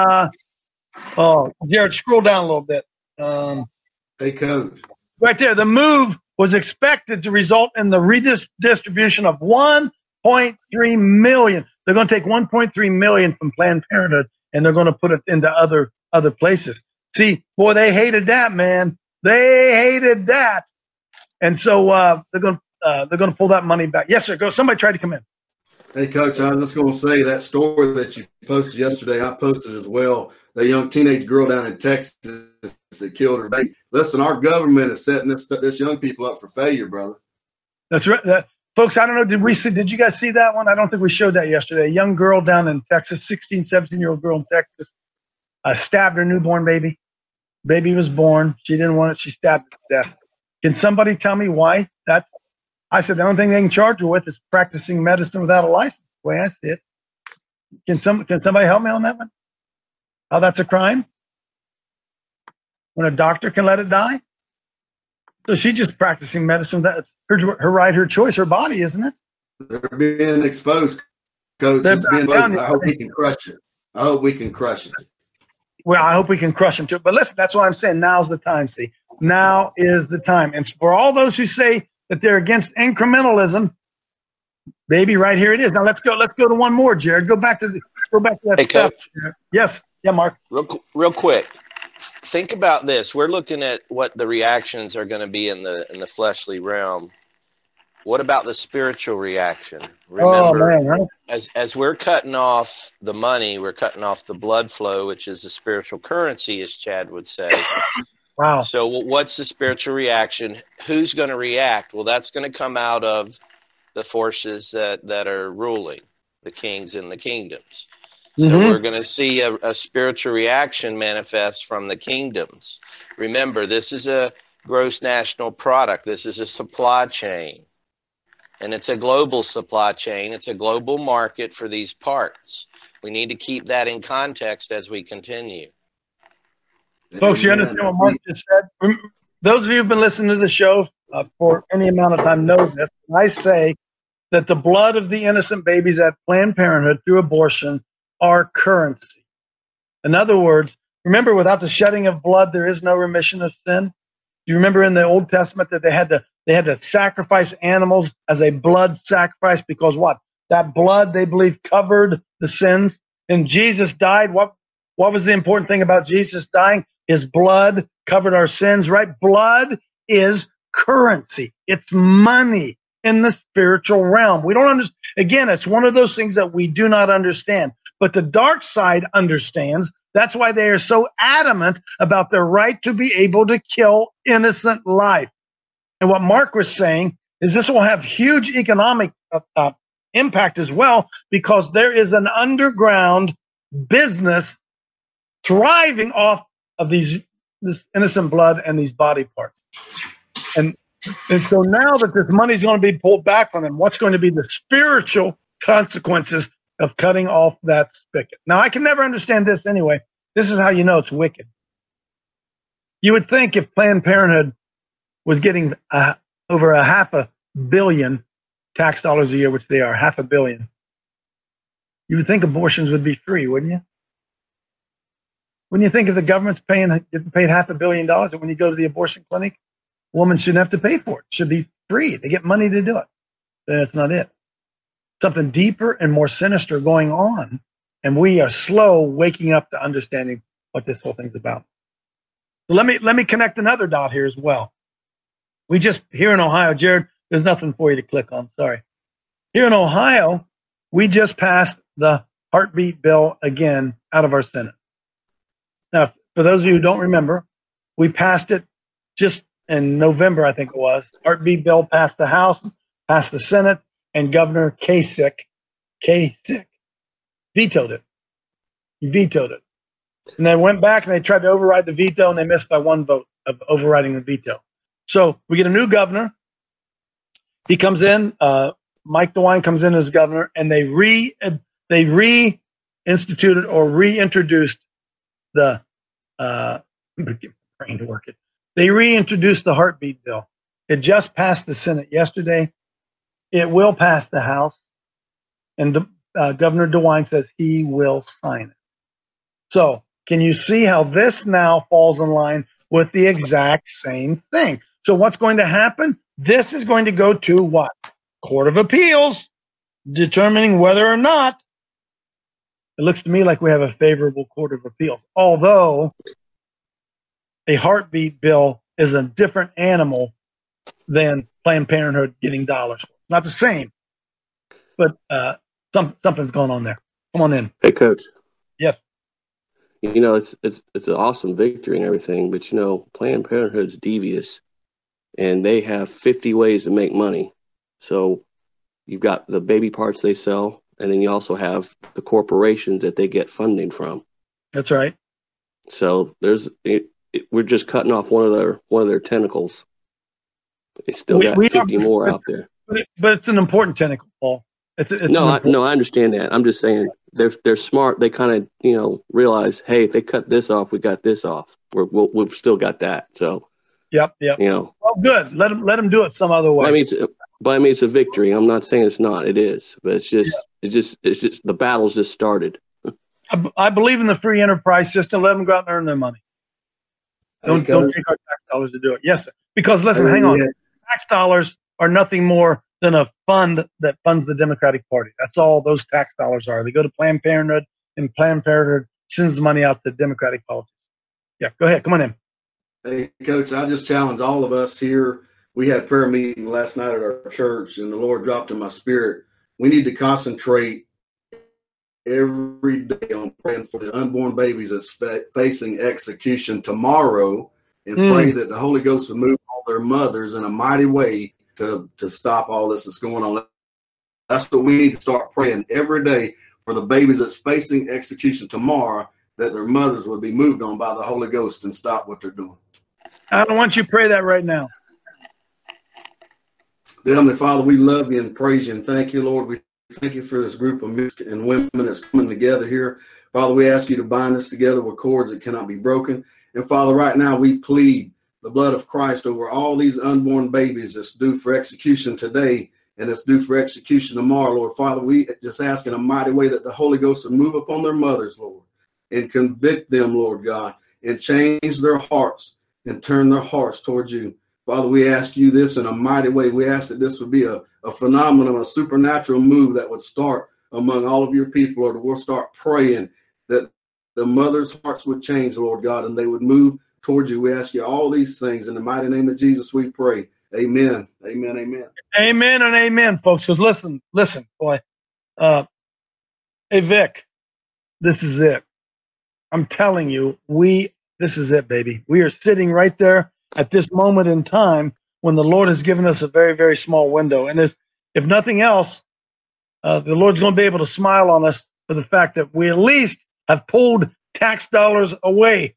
Jared, scroll down a little bit. Hey, Coach. Right there, the move was expected to result in the redistribution of 1.3 million. They're going to take 1.3 million from Planned Parenthood and they're going to put it into other places. See, boy, they hated that, man. They hated that, and so they're going to pull that money back. Yes, sir. Go. Somebody tried to come in. Hey, Coach, I was just going to say that story that you posted yesterday, I posted as well. That young teenage girl down in Texas that killed her baby. Listen, our government is setting this young people up for failure, brother. That's right. Folks, I don't know, did you guys see that one? I don't think we showed that yesterday. A young girl down in Texas, 16, 17-year-old girl in Texas, stabbed her newborn baby. Baby was born. She didn't want it. She stabbed it to death. Can somebody tell me why? I said the only thing they can charge her with is practicing medicine without a license, the way I see it. Can somebody help me on that one? How that's a crime? When a doctor can let it die? So she's just practicing medicine. That's her right, her choice, her body, isn't it? They're being exposed, Coach. I hope we can crush it. Well, I hope we can crush them too. But listen, that's what I'm saying. Now's the time, see. Now is the time. And for all those who say that they're against incrementalism, baby, right here it is. Now let's go to one more, Jared. Go back to that stuff. Coach. Yes. Yeah, Mark. Real quick. Think about this. We're looking at what the reactions are going to be in the fleshly realm. What about the spiritual reaction? Remember, oh, man, huh? as we're cutting off the money, we're cutting off the blood flow, which is the spiritual currency, as Chad would say. Wow. So what's the spiritual reaction? Who's going to react? Well, that's going to come out of the forces that are ruling, the kings and the kingdoms. So we're going to see a spiritual reaction manifest from the kingdoms. Remember, this is a gross national product. This is a supply chain. And it's a global supply chain. It's a global market for these parts. We need to keep that in context as we continue. Folks, you understand what Mark just said? Those of you who've been listening to the show for any amount of time know this. I say that the blood of the innocent babies at Planned Parenthood through abortion are currency. In other words, remember, without the shedding of blood, there is no remission of sin. Do you remember in the Old Testament that they had to sacrifice animals as a blood sacrifice because what? That blood, they believe, covered the sins. And Jesus died. What was the important thing about Jesus dying? His blood covered our sins, right? Blood is currency. It's money in the spiritual realm. We don't understand. Again, it's one of those things that we do not understand. But the dark side understands. That's why they are so adamant about their right to be able to kill innocent life. And what Mark was saying is this will have huge economic impact as well, because there is an underground business thriving off of this innocent blood and these body parts. And so now that this money is going to be pulled back from them, what's going to be the spiritual consequences of cutting off that spigot? Now, I can never understand this anyway. This is how you know it's wicked. You would think if Planned Parenthood was getting over $500 million tax dollars a year, which they are, $500 million, you would think abortions would be free, wouldn't you? Wouldn't you think if the government's getting paid $500 million, that when you go to the abortion clinic, a woman shouldn't have to pay for it? It should be free. They get money to do it. That's not it. Something deeper and more sinister going on, and we are slow waking up to understanding what this whole thing's about. So let me connect another dot here as well. We just, here in Ohio, Jared, there's nothing for you to click on, sorry. Here in Ohio, we just passed the heartbeat bill again out of our Senate. Now, for those of you who don't remember, we passed it just in November, I think it was. Heartbeat bill passed the House, passed the Senate, and Governor Kasich vetoed it. He vetoed it. And they went back and they tried to override the veto, and they missed by one vote of overriding the veto. So we get a new governor. He comes in, Mike DeWine comes in as governor, and they reinstituted or reintroduced the brain to work it. They reintroduced the heartbeat bill. It just passed the Senate yesterday. It will pass the House, and Governor DeWine says he will sign it. So can you see how this now falls in line with the exact same thing? So what's going to happen? This is going to go to what? Court of Appeals, determining whether or not. It looks to me like we have a favorable Court of Appeals, although a heartbeat bill is a different animal than Planned Parenthood getting dollars. Not the same, but something's going on there. Come on in. Hey, Coach. Yes. You know, it's an awesome victory and everything, but, you know, Planned Parenthood's devious, and they have 50 ways to make money. So you've got the baby parts they sell, and then you also have the corporations that they get funding from. That's right. So we're just cutting off one of their tentacles. They still got 50 more out there. But it's an important tentacles, Paul. No, I understand that. I'm just saying they're smart. They kind of, you know, realize, hey, if they cut this off, we got this off. We've still got that. So, yep. You know, well, good. Let them do it some other way. I mean, it's a victory. I'm not saying it's not. It is, but it's just the battle's just started. I believe in the free enterprise system. Let them go out and earn their money. Don't take our tax dollars to do it. Yes, sir. Because listen, hang on. Tax dollars are nothing more than a fund that funds the Democratic Party. That's all those tax dollars are. They go to Planned Parenthood, and Planned Parenthood sends the money out to Democratic politics. Yeah, go ahead. Come on in. Hey, Coach, I just challenge all of us here we had prayer meeting last night at our church, and the Lord dropped in my spirit. We need to concentrate every day on praying for the unborn babies that's facing execution tomorrow, and pray that the Holy Ghost will move on their mothers in a mighty way to stop all this that's going on. That's what we need to start praying every day for the babies that's facing execution tomorrow, that their mothers would be moved on by the Holy Ghost and stop what they're doing. I don't want you to pray that right now. Dear Heavenly Father, we love you and praise you and thank you, Lord. We thank you for this group of men and women that's coming together here. Father, we ask you to bind us together with cords that cannot be broken. And Father, right now we plead the blood of Christ over all these unborn babies that's due for execution today and that's due for execution tomorrow, Lord. Father, we just ask in a mighty way that the Holy Ghost will move upon their mothers, Lord, and convict them, Lord God, and change their hearts and turn their hearts towards you. Father, we ask you this in a mighty way. We ask that this would be a phenomenon, a supernatural move that would start among all of your people, Lord. We'll start praying that the mothers' hearts would change, Lord God, and they would move towards you. We ask you all these things. In the mighty name of Jesus, we pray. Amen. Amen. Amen. Amen and amen, folks. Because listen, boy. Hey, Vic, this is it. I'm telling you, this is it, baby. We are sitting right there at this moment in time when the Lord has given us a very, very small window. And if nothing else, the Lord's going to be able to smile on us for the fact that we at least have pulled tax dollars away.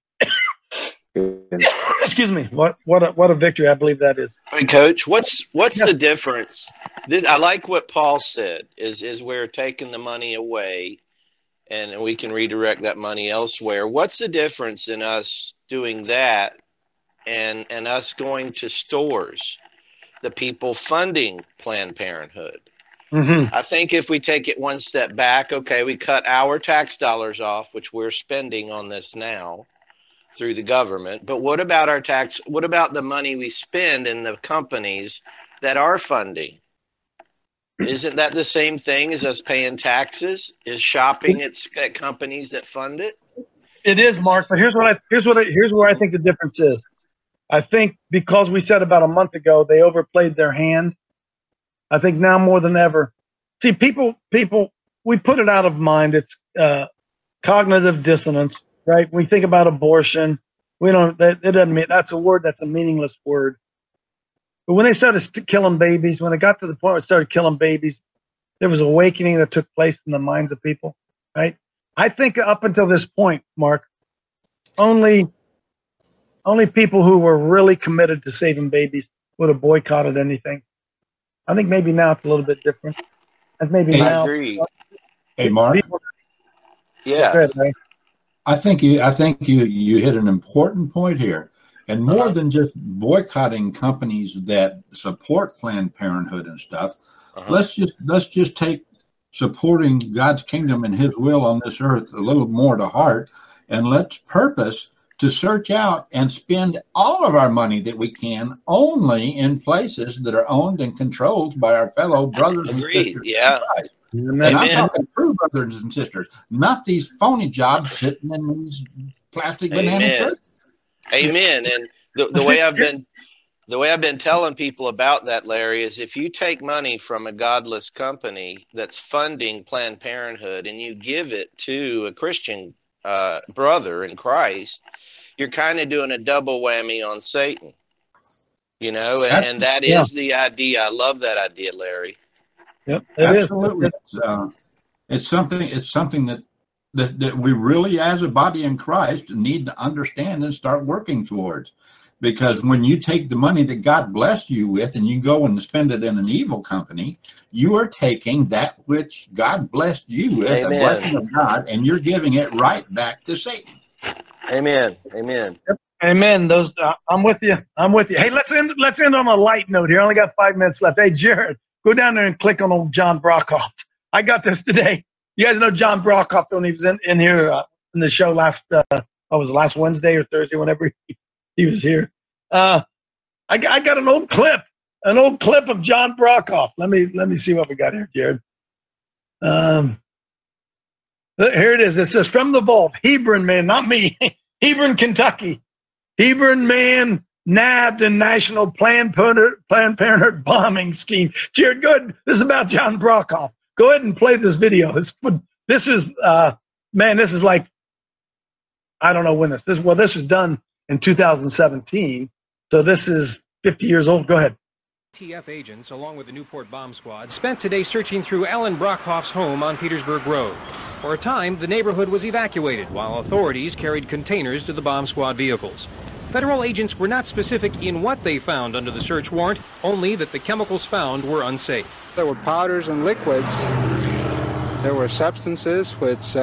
Excuse me. What a victory I believe that is. Hey, Coach, what's the difference? I like what Paul said, is we're taking the money away and we can redirect that money elsewhere. What's the difference in us doing that and us going to stores, the people funding Planned Parenthood? Mm-hmm. I think if we take it one step back, okay, we cut our tax dollars off, which we're spending on this now through the government. But what about what about the money we spend in the companies that are funding? Isn't that the same thing as us paying taxes? Is shopping at companies that fund it? It is, Mark. But here's where I think the difference is. I think because we said about a month ago they overplayed their hand. I think now more than ever. See, people, we put it out of mind. It's cognitive dissonance, right? We think about abortion. It doesn't mean that's a word. That's a meaningless word. But when they started killing babies, when it got to the point where it started killing babies, there was awakening that took place in the minds of people, right? I think up until this point, Mark, only people who were really committed to saving babies would have boycotted anything. I think maybe now it's a little bit different. I agree. Hey, Mark. Yeah. I think you hit an important point here. And more than just boycotting companies that support Planned Parenthood and stuff, let's just take supporting God's kingdom and His will on this earth a little more to heart, and let's purpose to search out and spend all of our money that we can only in places that are owned and controlled by our fellow brothers and sisters. Yeah. And I'm talking true brothers and sisters, not these phony jobs sitting in these plastic banana churches. Amen. And the way I've been telling people about that, Larry, is if you take money from a godless company that's funding Planned Parenthood and you give it to a Christian brother in Christ, you're kind of doing a double whammy on Satan, and that is the idea. I love that idea, Larry. Yep, absolutely. It's something that we really, as a body in Christ, need to understand and start working towards. Because when you take the money that God blessed you with and you go and spend it in an evil company, you are taking that which God blessed you with, the blessing of God, and you're giving it right back to Satan. Amen. Amen. Yep. Amen. I'm with you. Hey, let's end on a light note here. I only got 5 minutes left. Hey, Jared, go down there and click on old John Brockhoff. I got this today. You guys know John Brockhoff when he was in here in the show last Wednesday or Thursday, whenever he was here. I got an old clip of John Brockhoff. Let me see what we got here, Jared. Here it is. It says, from the vault, Hebron man, not me, Hebron, Kentucky. Hebron man nabbed in national Planned Parenthood bombing scheme. Jared, good. This is about John Brokaw. Go ahead and play this video. This is like, I don't know when this was done in 2017. So this is 50 years old. Go ahead. ATF agents, along with the Newport bomb squad, spent today searching through Alan Brockhoff's home on Petersburg Road. For a time, the neighborhood was evacuated while authorities carried containers to the bomb squad vehicles. Federal agents were not specific in what they found under the search warrant, only that the chemicals found were unsafe. There were powders and liquids. There were substances which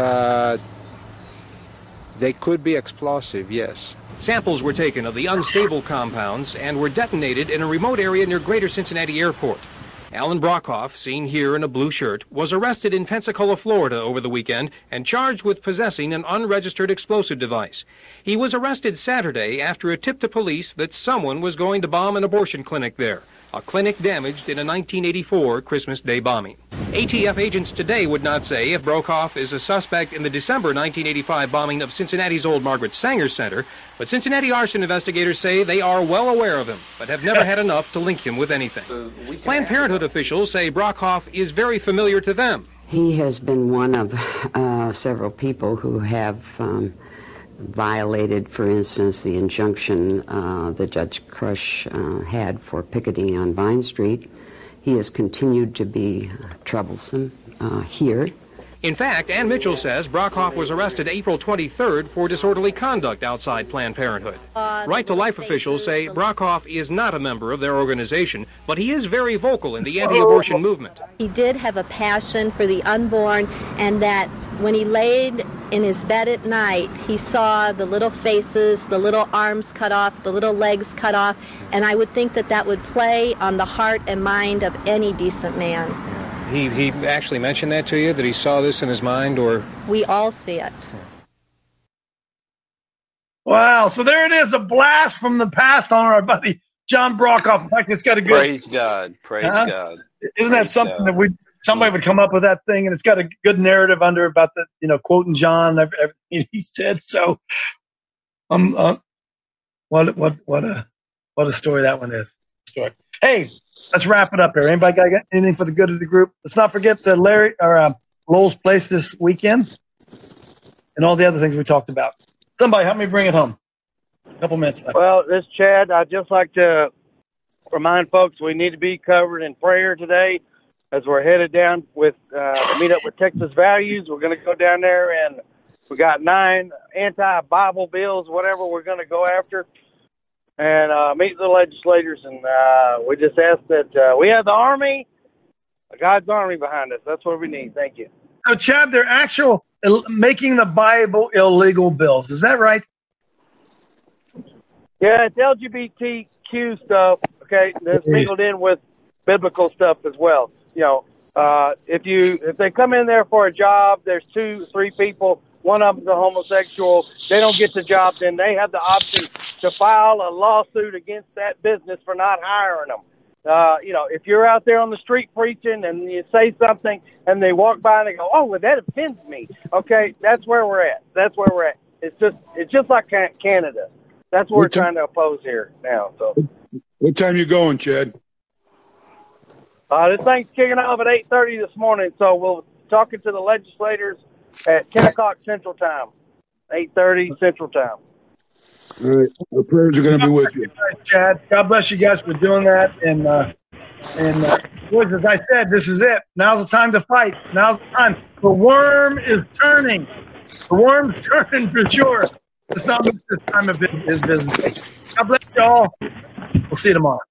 they could be explosive, yes. Samples were taken of the unstable compounds and were detonated in a remote area near Greater Cincinnati Airport. Alan Brockhoff, seen here in a blue shirt, was arrested in Pensacola, Florida over the weekend and charged with possessing an unregistered explosive device. He was arrested Saturday after a tip to police that someone was going to bomb an abortion clinic there, a clinic damaged in a 1984 Christmas Day bombing. ATF agents today would not say if Brokaw is a suspect in the December 1985 bombing of Cincinnati's old Margaret Sanger Center, but Cincinnati arson investigators say they are well aware of him, but have never had enough to link him with anything. Planned Parenthood officials say Brokaw is very familiar to them. He has been one of several people who have violated, for instance, the injunction that Judge Crush had for picketing on Vine Street. He has continued to be troublesome here. In fact, Ann Mitchell says Brockhoff was arrested April 23rd for disorderly conduct outside Planned Parenthood. Right to Life officials say Brockhoff is not a member of their organization, but he is very vocal in the anti-abortion movement. He did have a passion for the unborn, and that when he laid in his bed at night, he saw the little faces, the little arms cut off, the little legs cut off, and I would think that that would play on the heart and mind of any decent man. He actually mentioned that to you, that he saw this in his mind, or? We all see it. Wow, so there it is, a blast from the past on our buddy John Brokaw. In fact, it's got a good... Praise God, praise God. Isn't that something that somebody would come up with that thing, and it's got a good narrative under about the, quoting John, everything he said. So, what a story that one is. Hey, let's wrap it up here. Anybody got anything for the good of the group? Let's not forget the Larry or Lowell's Place this weekend, and all the other things we talked about. Somebody help me bring it home. A couple minutes left. Well, this is Chad. I'd just like to remind folks we need to be covered in prayer today as we're headed down with to meet up with Texas Values. We're going to go down there, and we got 9 anti-Bible bills, whatever we're going to go after, and meet the legislators. And we just ask that we have the army, God's army behind us. That's what we need. Thank you. So, Chad, they're making the Bible illegal bills. Is that right? Yeah, it's LGBTQ stuff. Okay, that's mingled in with biblical stuff as well. If they come in there for a job, there's 2-3 people, one of them's a homosexual, they don't get the job, then they have the option to file a lawsuit against that business for not hiring them. If you're out there on the street preaching and you say something and they walk by and they go, "Oh, well, that offends me." Okay, that's where we're at. It's just like Canada. That's what we're trying to oppose here now. So, what time you going, Chad? This thing's kicking off at 8:30 this morning, so we'll talking to the legislators at 10 o'clock Central Time, 8:30 Central Time. All right, our prayers are going to be with you, Chad. God bless you guys for doing that. And boys, as I said, this is it. Now's the time to fight. Now's the time. The worm is turning. The worm's turning for sure. It's not this time of his business. God bless you all. We'll see you tomorrow.